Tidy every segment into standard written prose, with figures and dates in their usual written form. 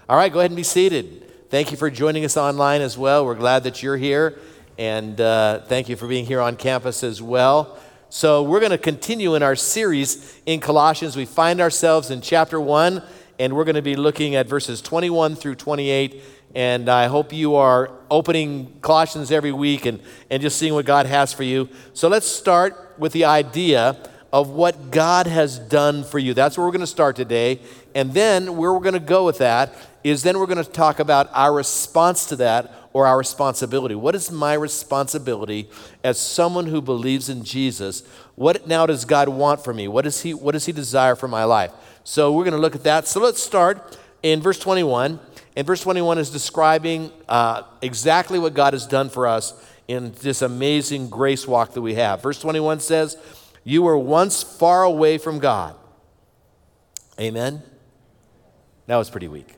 All right, go ahead and be seated. Thank you for joining us online as well. We're glad that you're here, and thank you for being here on campus as well. So we're going to continue in our series in Colossians. We find ourselves in chapter 1, and we're going to be looking at verses 21 through 28. And I hope you are opening Colossians every week and just seeing what God has for you. So let's start with the idea of what God has done for you. That's where we're going to start today. And then where we're going to go with that is then we're going to talk about our response to that, or our responsibility. What is my responsibility as someone who believes in Jesus? What now does God want from me? What does he desire for my life? So we're going to look at that. So let's start in verse 21. And verse 21 is describing exactly what God has done for us in this amazing grace walk that we have. Verse 21 says, "You were once far away from God." Amen? That was pretty weak.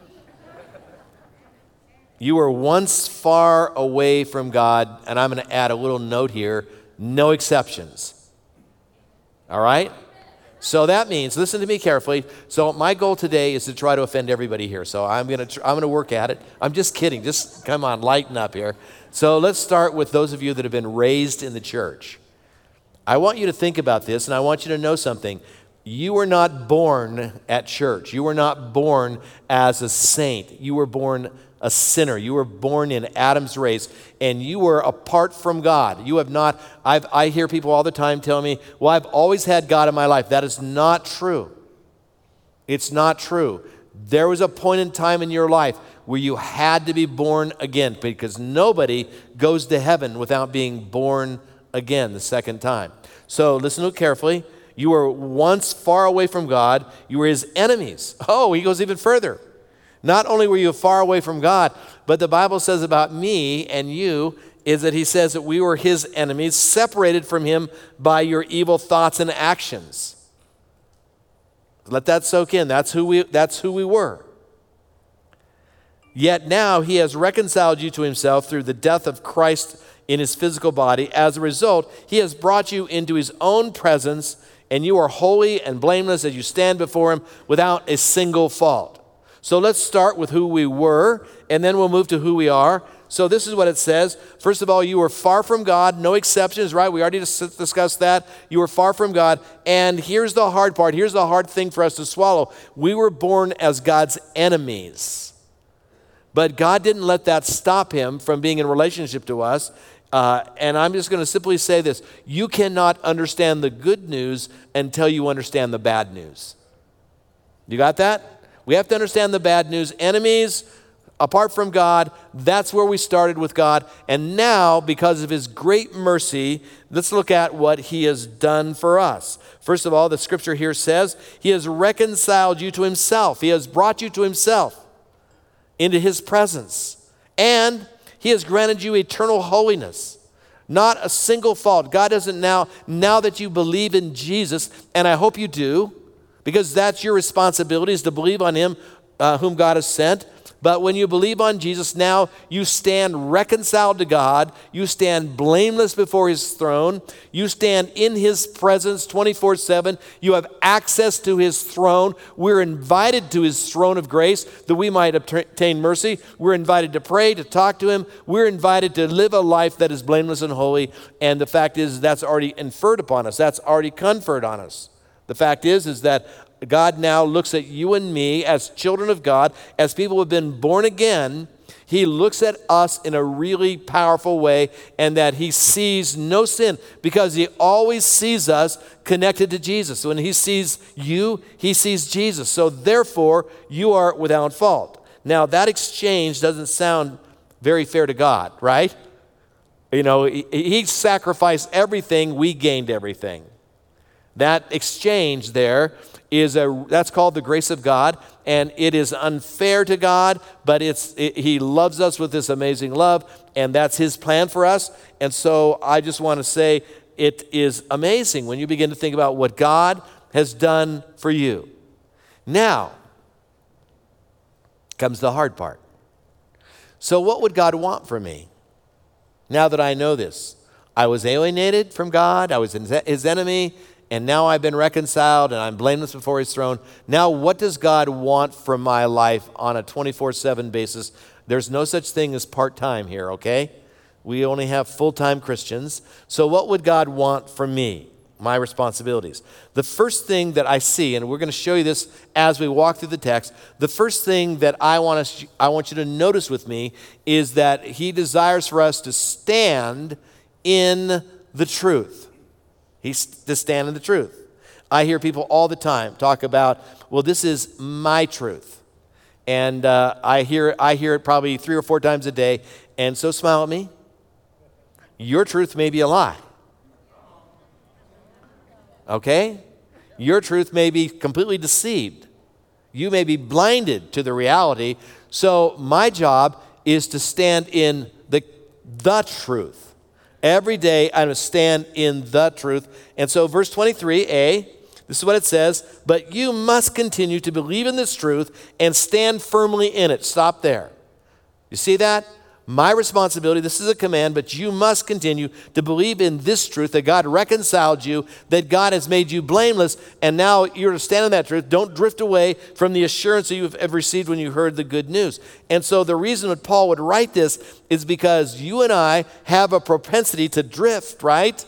You were once far away from God, and I'm going to add a little note here, no exceptions. All right? So that means, listen to me carefully. So my goal today is to try to offend everybody here. So I'm going to work at it. I'm just kidding. Just come on, lighten up here. So let's start with those of you that have been raised in the church. I want you to think about this, and I want you to know something. You were not born at church. You were not born as a saint. You were born a sinner. You were born in Adam's race, and you were apart from God. You have not, I hear people all the time tell me, well, I've always had God in my life. That is not true. It's not true. There was a point in time in your life where you had to be born again, because nobody goes to heaven without being born again the second time. So listen to it carefully. You were once far away from God. You were his enemies. Oh, he goes even further. Not only were you far away from God, but the Bible says about me and you is that he says that we were his enemies, separated from him by your evil thoughts and actions. Let that soak in. That's who we were. Yet now he has reconciled you to himself through the death of Christ in his physical body. As a result, he has brought you into his own presence, and you are holy and blameless as you stand before him without a single fault. So let's start with who we were, and then we'll move to who we are. So this is what it says. First of all, you were far from God, no exceptions, right? We already discussed that. You were far from God. And here's the hard part. Here's the hard thing for us to swallow. We were born as God's enemies. But God didn't let that stop him from being in relationship to us. And I'm just going to simply say this. You cannot understand the good news until you understand the bad news. You got that? We have to understand the bad news. Enemies, apart from God, that's where we started with God. And now, because of his great mercy, let's look at what he has done for us. First of all, the scripture here says, he has reconciled you to himself. He has brought you to himself into his presence. And he has granted you eternal holiness. Not a single fault. God doesn't now that you believe in Jesus, and I hope you do, because that's your responsibility, is to believe on him whom God has sent. But when you believe on Jesus, now you stand reconciled to God. You stand blameless before his throne. You stand in his presence 24/7. You have access to his throne. We're invited to his throne of grace that we might obtain mercy. We're invited to pray, to talk to him. We're invited to live a life that is blameless and holy. And the fact is, that's already inferred upon us. That's already conferred on us. The fact is that God now looks at you and me as children of God, as people who have been born again. He looks at us in a really powerful way, and that he sees no sin, because he always sees us connected to Jesus. When he sees you, he sees Jesus. So therefore, you are without fault. Now, that exchange doesn't sound very fair to God, right? You know, he sacrificed everything, we gained everything. That exchange there that's called the grace of God, and it is unfair to God, but he loves us with this amazing love, and that's his plan for us. And so I just want to say it is amazing when you begin to think about what God has done for you. Now comes the hard part. So what would God want from me now that I know this? I was alienated from God. I was his enemy. and now I've been reconciled, and I'm blameless before his throne. Now what does God want from my life on a 24/7 basis? There's no such thing as part-time here, okay? We only have full-time Christians. So what would God want from me? My responsibilities. The first thing that I see, and we're going to show you this as we walk through the text, the first thing that I want you to notice with me is that he desires for us to stand in the truth. He's to stand in the truth. I hear people all the time talk about, well, this is my truth. And I hear it probably 3 or 4 times a day. And so smile at me. Your truth may be a lie. Okay? Your truth may be completely deceived. You may be blinded to the reality. So my job is to stand in the truth. Every day I must stand in the truth. And so verse 23a, this is what it says, but you must continue to believe in this truth and stand firmly in it. Stop there. You see that? My responsibility, this is a command, but you must continue to believe in this truth, that God reconciled you, that God has made you blameless, and now you're to stand in that truth. Don't drift away from the assurance that you've received when you heard the good news. And so the reason that Paul would write this is because you and I have a propensity to drift, right?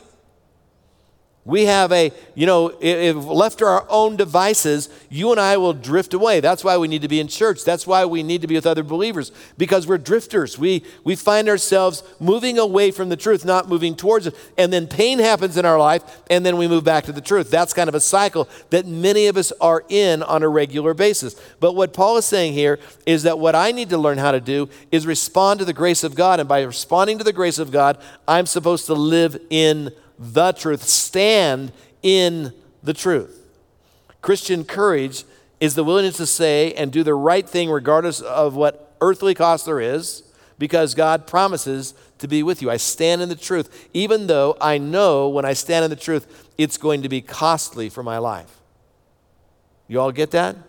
We have if left to our own devices, you and I will drift away. That's why we need to be in church. That's why we need to be with other believers, because we're drifters. We find ourselves moving away from the truth, not moving towards it. And then pain happens in our life, and then we move back to the truth. That's kind of a cycle that many of us are in on a regular basis. But what Paul is saying here is that what I need to learn how to do is respond to the grace of God. And by responding to the grace of God, I'm supposed to live in the truth, stand in the truth. Christian courage is the willingness to say and do the right thing regardless of what earthly cost there is, because God promises to be with you. I stand in the truth, even though I know when I stand in the truth, it's going to be costly for my life. You all get that?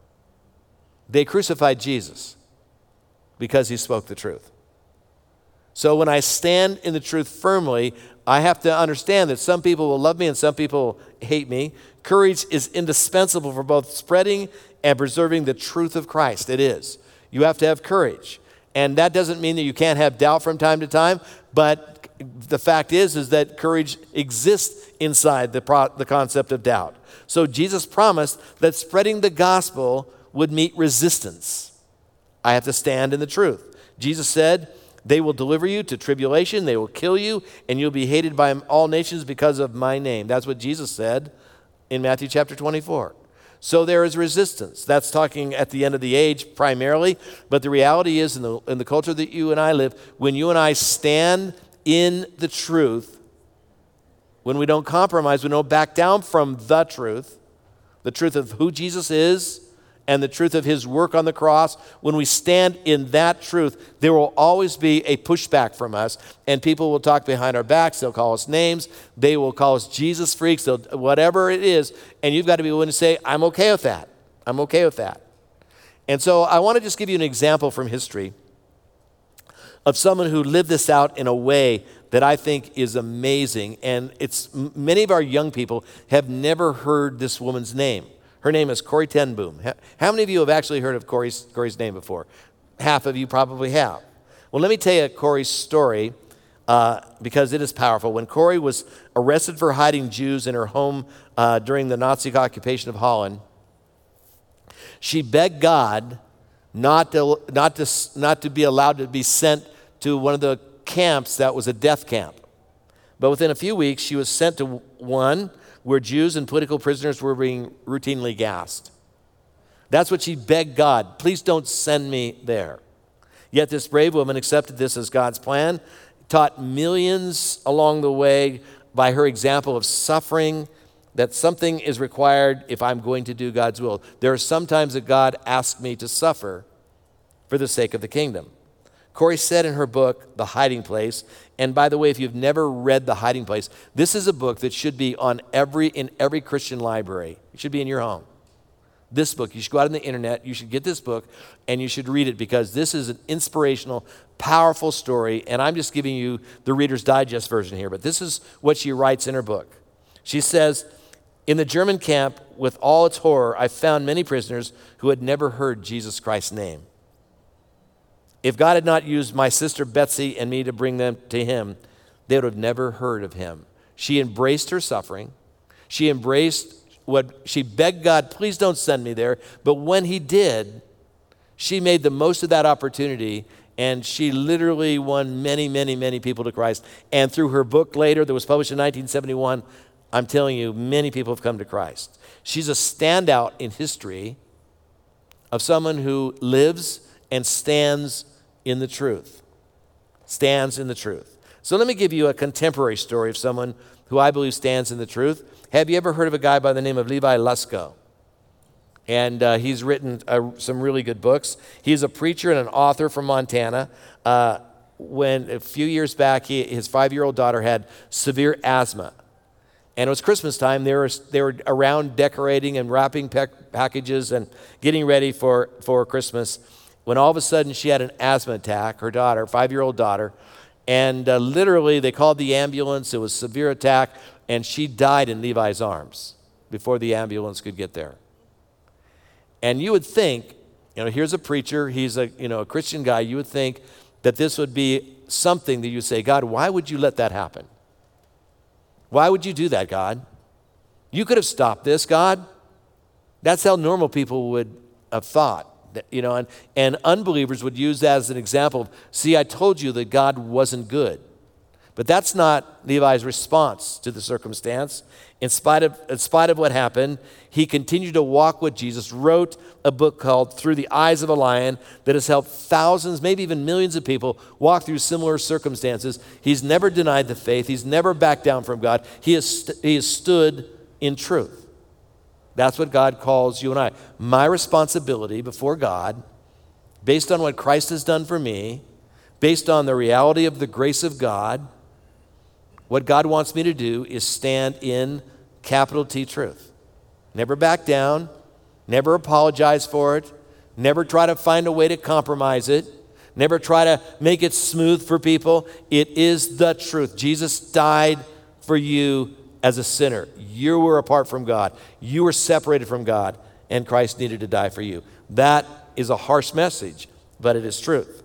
They crucified Jesus because he spoke the truth. So when I stand in the truth firmly, I have to understand that some people will love me and some people hate me. Courage is indispensable for both spreading and preserving the truth of Christ. It is. You have to have courage. And that doesn't mean that you can't have doubt from time to time, but the fact is that courage exists inside the concept of doubt. So Jesus promised that spreading the gospel would meet resistance. I have to stand in the truth. Jesus said, they will deliver you to tribulation, they will kill you, and you'll be hated by all nations because of my name. That's what Jesus said in Matthew chapter 24. So there is resistance. That's talking at the end of the age primarily, but the reality is in the culture that you and I live, when you and I stand in the truth, when we don't compromise, we don't back down from the truth of who Jesus is, and the truth of his work on the cross, when we stand in that truth, there will always be a pushback from us, and people will talk behind our backs. They'll call us names. They will call us Jesus freaks, whatever it is, and you've got to be willing to say, I'm okay with that. I'm okay with that. And so I want to just give you an example from history of someone who lived this out in a way that I think is amazing, and many of our young people have never heard this woman's name. Her name is Corrie ten Boom. How many of you have actually heard of Corrie's name before? Half of you probably have. Well, let me tell you Corrie's story because it is powerful. When Corrie was arrested for hiding Jews in her home during the Nazi occupation of Holland, she begged God not to be allowed to be sent to one of the camps that was a death camp. But within a few weeks, she was sent to one where Jews and political prisoners were being routinely gassed. That's what she begged God, please don't send me there. Yet this brave woman accepted this as God's plan, taught millions along the way by her example of suffering, that something is required if I'm going to do God's will. There are some times that God asks me to suffer for the sake of the kingdom. Corrie said in her book, The Hiding Place, and by the way, if you've never read The Hiding Place, this is a book that should be in every Christian library. It should be in your home. This book, you should go out on the internet, you should get this book, and you should read it because this is an inspirational, powerful story, and I'm just giving you the Reader's Digest version here, but this is what she writes in her book. She says, In the German camp, with all its horror, I found many prisoners who had never heard Jesus Christ's name. If God had not used my sister Betsy and me to bring them to him, they would have never heard of him. She embraced her suffering. She embraced she begged God, please don't send me there. But when he did, she made the most of that opportunity, and she literally won many, many, many people to Christ. And through her book later that was published in 1971, I'm telling you, many people have come to Christ. She's a standout in history of someone who lives and stands in the truth. Stands in the truth. So let me give you a contemporary story of someone who I believe stands in the truth. Have you ever heard of a guy by the name of Levi Lusko? And he's written some really good books. He's a preacher and an author from Montana. When a few years back, his 5-year-old daughter had severe asthma. And it was Christmas time. They were around decorating and wrapping packages and getting ready for Christmas, when all of a sudden she had an asthma attack, her daughter, 5-year-old daughter. And literally they called the ambulance. It was a severe attack, and she died in Levi's arms before the ambulance could get there. And you would think, here's a preacher, he's a Christian guy, you would think that this would be something that you say, God, why would you let that happen? Why would you do that, God? You could have stopped this, God. That's how normal people would have thought. And unbelievers would use that as an example of, see, I told you that God wasn't good. But that's not Levi's response to the circumstance. In spite of what happened, he continued to walk with Jesus, wrote a book called Through the Eyes of a Lion that has helped thousands, maybe even millions of people walk through similar circumstances. He's never denied the faith. He's never backed down from God. He has stood in truth. That's what God calls you and I. My responsibility before God, based on what Christ has done for me, based on the reality of the grace of God, what God wants me to do is stand in capital T truth. Never back down, never apologize for it, never try to find a way to compromise it, never try to make it smooth for people. It is the truth. Jesus died for you as a sinner. You were apart from God. You were separated from God, and Christ needed to die for you. That is a harsh message, but it is truth.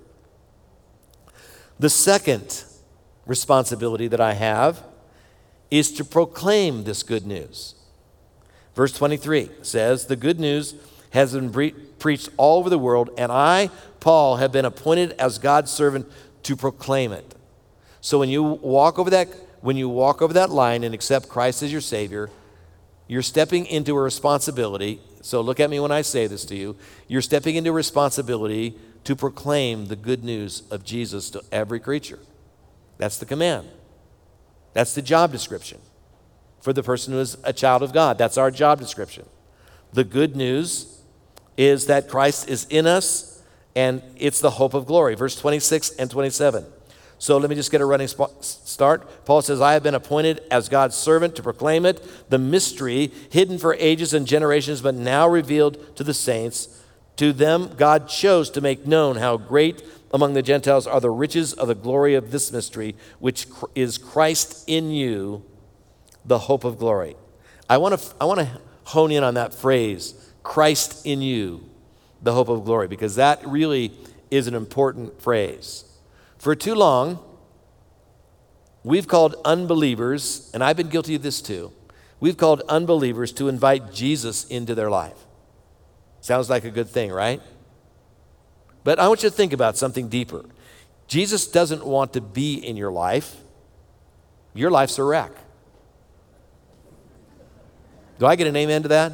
The second responsibility that I have is to proclaim this good news. Verse 23 says, the good news has been preached all over the world, and I, Paul, have been appointed as God's servant to proclaim it. So when you walk over that line and accept Christ as your Savior, you're stepping into a responsibility. So look at me when I say this to you. You're stepping into a responsibility to proclaim the good news of Jesus to every creature. That's the command. That's the job description for the person who is a child of God. That's our job description. The good news is that Christ is in us, and it's the hope of glory. Verse 26 and 27. So let me just get a running start. Paul says, I have been appointed as God's servant to proclaim it, the mystery hidden for ages and generations, but now revealed to the saints. To them God chose to make known how great among the Gentiles are the riches of the glory of this mystery, which is Christ in you, the hope of glory. I want to hone in on that phrase, Christ in you, the hope of glory, because that really is an important phrase. For too long, we've called unbelievers, and I've been guilty of this too, we've called unbelievers to invite Jesus into their life. Sounds like a good thing, right? But I want you to think about something deeper. Jesus doesn't want to be in your life. Your life's a wreck. Do I get an amen to that?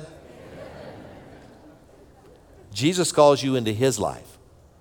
Jesus calls you into his life.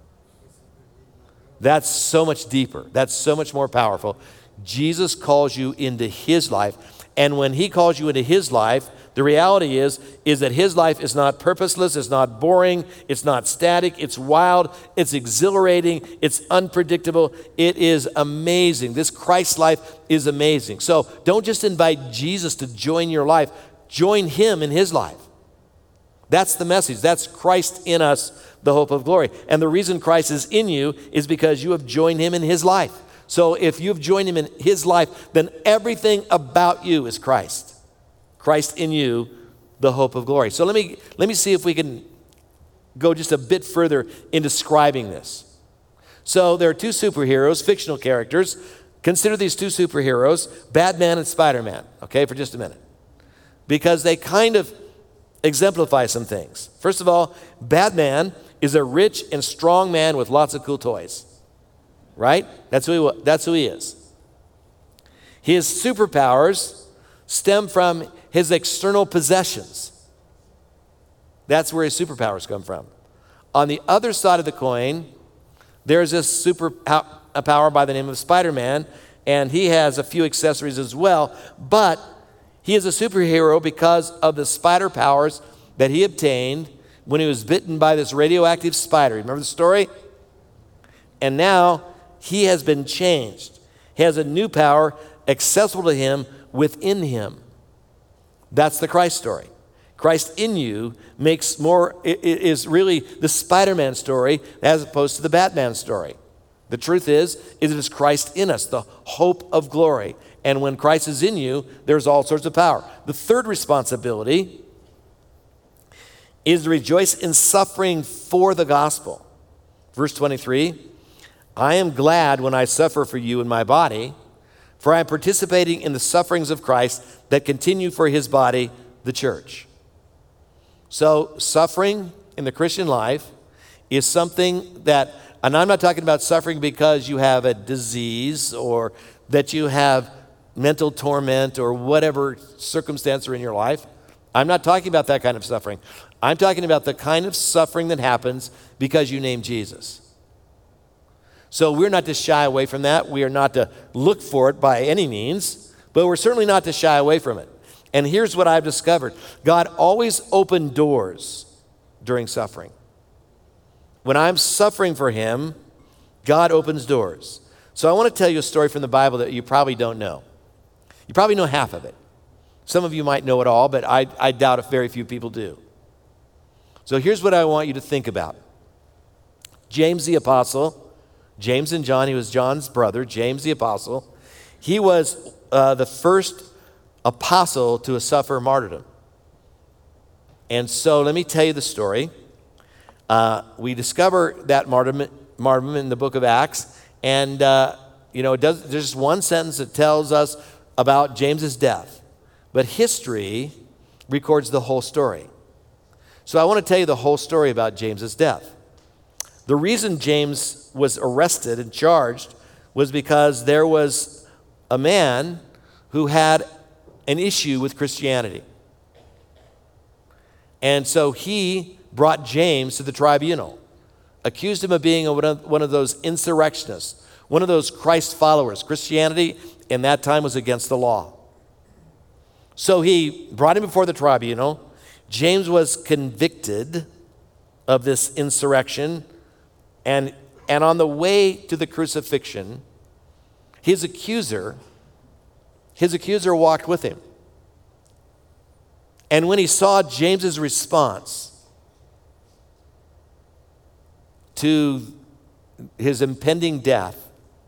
That's so much deeper. That's so much more powerful. Jesus calls you into his life. And when he calls you into his life, the reality is that his life is not purposeless, it's not boring, it's not static, it's wild, it's exhilarating, it's unpredictable. It is amazing. This Christ life is amazing. So don't just invite Jesus to join your life. Join him in his life. That's the message. That's Christ in us, the hope of glory. And the reason Christ is in you is because you have joined him in his life. So if you've joined him in his life, then everything about you is Christ. Christ in you, the hope of glory. So let me see if we can go just a bit further in describing this. So there are two superheroes, fictional characters. Consider these two superheroes, Batman and Spider-Man, okay, for just a minute. Because they kind of exemplify some things. First of all, Batman is a rich and strong man with lots of cool toys, right? That's who he is. His superpowers stem from his external possessions. That's where his superpowers come from. On the other side of the coin, there's this superpower by the name of Spider-Man, and he has a few accessories as well, but he is a superhero because of the spider powers that he obtained when he was bitten by this radioactive spider. Remember the story? And now he has been changed. He has a new power accessible to him within him. That's the Christ story. Christ in you is really the Spider-Man story as opposed to the Batman story. The truth is it is Christ in us, the hope of glory. And when Christ is in you, there's all sorts of power. The third responsibility is to rejoice in suffering for the gospel. Verse 23, I am glad when I suffer for you in my body, for I am participating in the sufferings of Christ that continue for his body, the church. So suffering in the Christian life is something that, and I'm not talking about suffering because you have a disease or that you have mental torment or whatever circumstance are in your life. I'm not talking about that kind of suffering. I'm talking about the kind of suffering that happens because you name Jesus. So we're not to shy away from that. We are not to look for it by any means, but we're certainly not to shy away from it. And here's what I've discovered. God always opened doors during suffering. When I'm suffering for him, God opens doors. So I want to tell you a story from the Bible that you probably don't know. You probably know half of it. Some of you might know it all, but I doubt if very few people do. So here's what I want you to think about. James the Apostle, James and John, he was John's brother, James the Apostle. He was the first apostle to suffer martyrdom. And so let me tell you the story. We discover that martyrdom in the book of Acts, and there's just one sentence that tells us about James's death, but history records the whole story. So I want to tell you the whole story about James's death. The reason James was arrested and charged was because there was a man who had an issue with Christianity. And so he brought James to the tribunal, accused him of being one of those insurrectionists, one of those Christ followers. Christianity in that time was against the law. So he brought him before the tribunal. James was convicted of this insurrection, and on the way to the crucifixion, his accuser walked with him. And when he saw James's response to his impending death,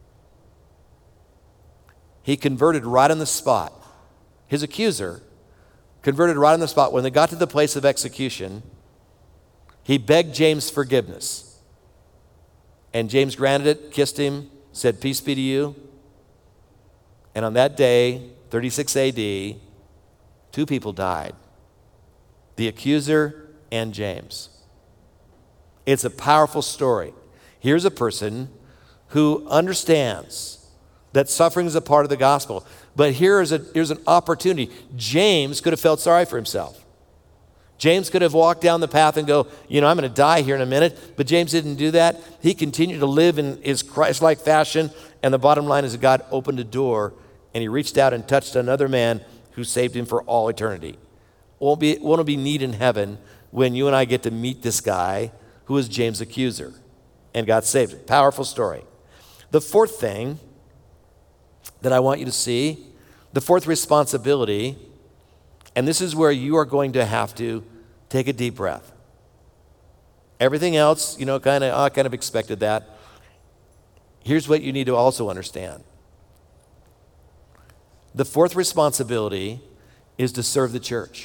he converted right on the spot. His accuser converted right on the spot. When they got to the place of execution, he begged James forgiveness. And James granted it, kissed him, said, "Peace be to you." And on that day, 36 AD, two people died, the accuser and James. It's a powerful story. Here's a person who understands that suffering is a part of the gospel. But here's an opportunity. James could have felt sorry for himself. James could have walked down the path and go, I'm going to die here in a minute. But James didn't do that. He continued to live in his Christ-like fashion. And the bottom line is that God opened a door and he reached out and touched another man who saved him for all eternity. Won't be neat in heaven when you and I get to meet this guy who was James' accuser and got saved. Powerful story. The fourth thing that I want you to see, the fourth responsibility, and this is where you are going to have to take a deep breath. Everything else, I kind of expected that. Here's what you need to also understand. The fourth responsibility is to serve the church.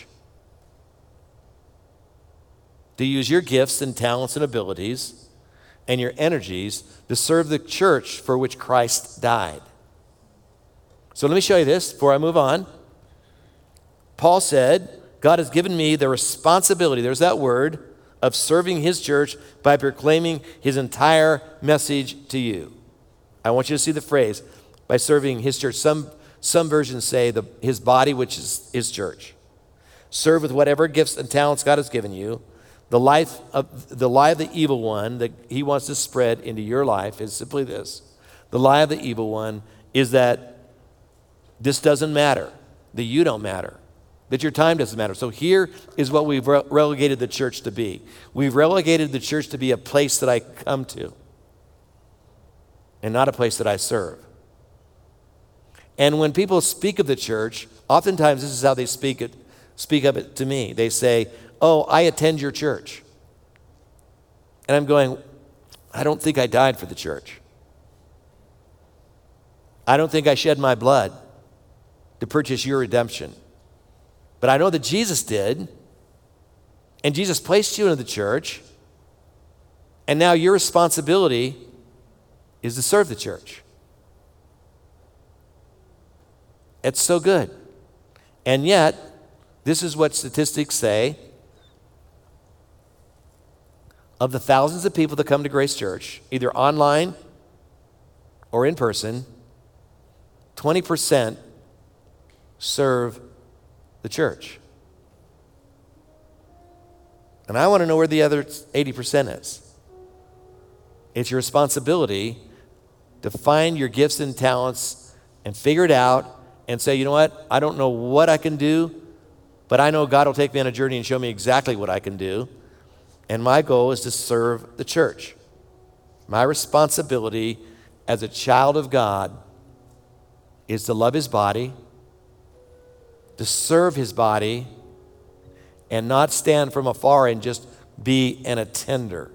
To use your gifts and talents and abilities and your energies to serve the church for which Christ died. So let me show you this before I move on. Paul said, God has given me the responsibility, there's that word, of serving his church by proclaiming his entire message to you. I want you to see the phrase, by serving his church. Some versions say his body, which is his church. Serve with whatever gifts and talents God has given you. The lie of the evil one that he wants to spread into your life is simply this. The lie of the evil one is that this doesn't matter, that you don't matter, that your time doesn't matter. So here is what we've relegated the church to be. We've relegated the church to be a place that I come to and not a place that I serve. And when people speak of the church, oftentimes this is how they speak of it to me. They say, oh, I attend your church. And I'm going, I don't think I died for the church. I don't think I shed my blood to purchase your redemption. But I know that Jesus did, and Jesus placed you into the church, and now your responsibility is to serve the church. It's so good. And yet, this is what statistics say. Of the thousands of people that come to Grace Church, either online or in person, 20% serve the church. And I want to know where the other 80% is. It's your responsibility to find your gifts and talents and figure it out and say, you know what, I don't know what I can do, but I know God will take me on a journey and show me exactly what I can do. And my goal is to serve the church. My responsibility as a child of God is to love his body, to serve his body, and not stand from afar and just be an attender.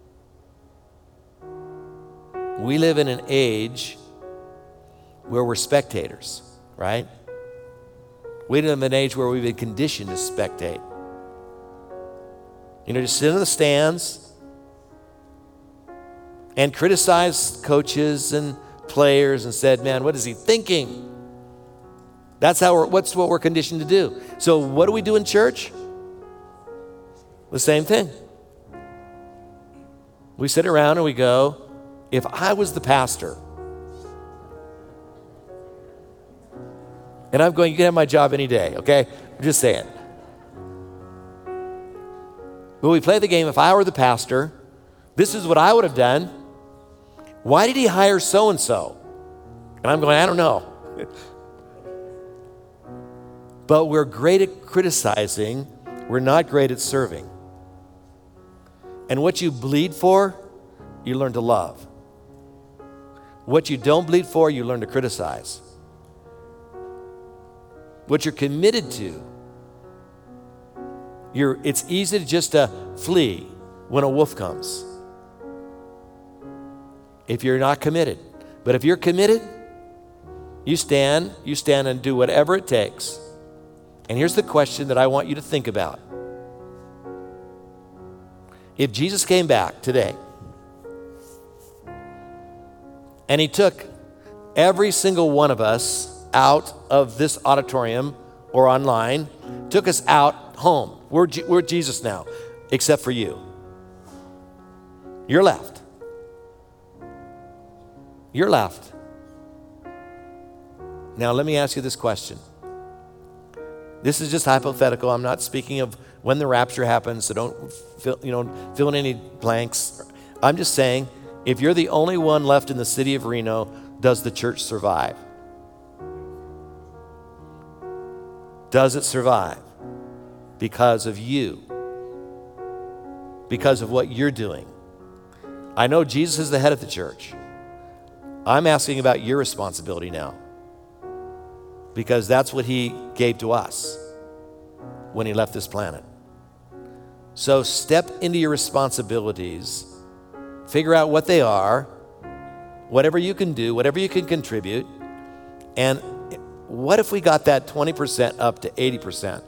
We live in an age where we're spectators, right? We live in an age where we've been conditioned to spectate. You know, just sit in the stands and criticize coaches and players and said, man, what is he thinking? That's what we're conditioned to do. So what do we do in church? The same thing. We sit around and we go, if I was the pastor, and I'm going, you can have my job any day, okay? I'm just saying. When we play the game, if I were the pastor, this is what I would have done. Why did he hire so-and-so? And I'm going, I don't know. But we're great at criticizing. We're not great at serving. And what you bleed for, you learn to love. What you don't bleed for, you learn to criticize. What you're committed to, it's easy just to flee when a wolf comes if you're not committed. But if you're committed, you stand and do whatever it takes. And here's the question that I want you to think about. If Jesus came back today and he took every single one of us out of this auditorium or online, took us out home. We're Jesus now, except for you. You're left. You're left. Now, let me ask you this question. This is just hypothetical. I'm not speaking of when the rapture happens, so don't fill in any blanks. I'm just saying, if you're the only one left in the city of Reno, does the church survive? Does it survive? Because of you. Because of what you're doing. I know Jesus is the head of the church. I'm asking about your responsibility now. Because that's what he gave to us when he left this planet. So step into your responsibilities. Figure out what they are. Whatever you can do, whatever you can contribute. And what if we got that 20% up to 80%?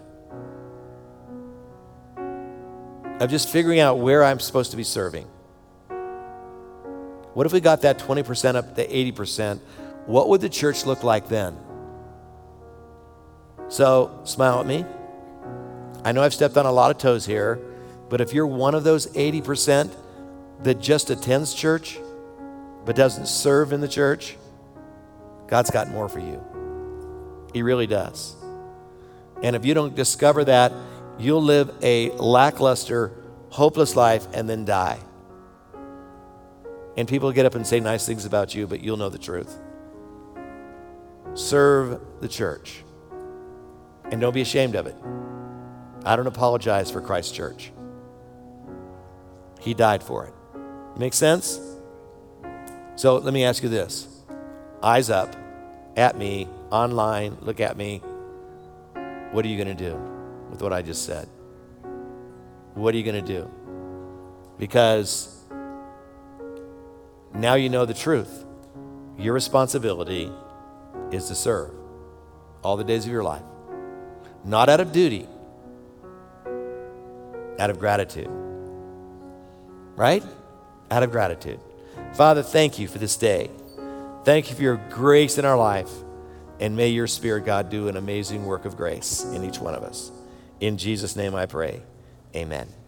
Of just figuring out where I'm supposed to be serving. What if we got that 20% up to 80%? What would the church look like then? So, smile at me. I know I've stepped on a lot of toes here, but if you're one of those 80% that just attends church but doesn't serve in the church, God's got more for you. He really does. And if you don't discover that, you'll live a lackluster, hopeless life and then die. And people get up and say nice things about you, but you'll know the truth. Serve the church. And don't be ashamed of it. I don't apologize for Christ's church. He died for it. Make sense? So let me ask you this. Eyes up, at me, online, look at me. What are you going to do with what I just said? What are you going to do? Because now you know the truth. Your responsibility is to serve all the days of your life. Not out of duty, out of gratitude. Right? Out of gratitude. Father, thank you for this day. Thank you for your grace in our life. And may your Spirit, God, do an amazing work of grace in each one of us. In Jesus' name I pray. Amen.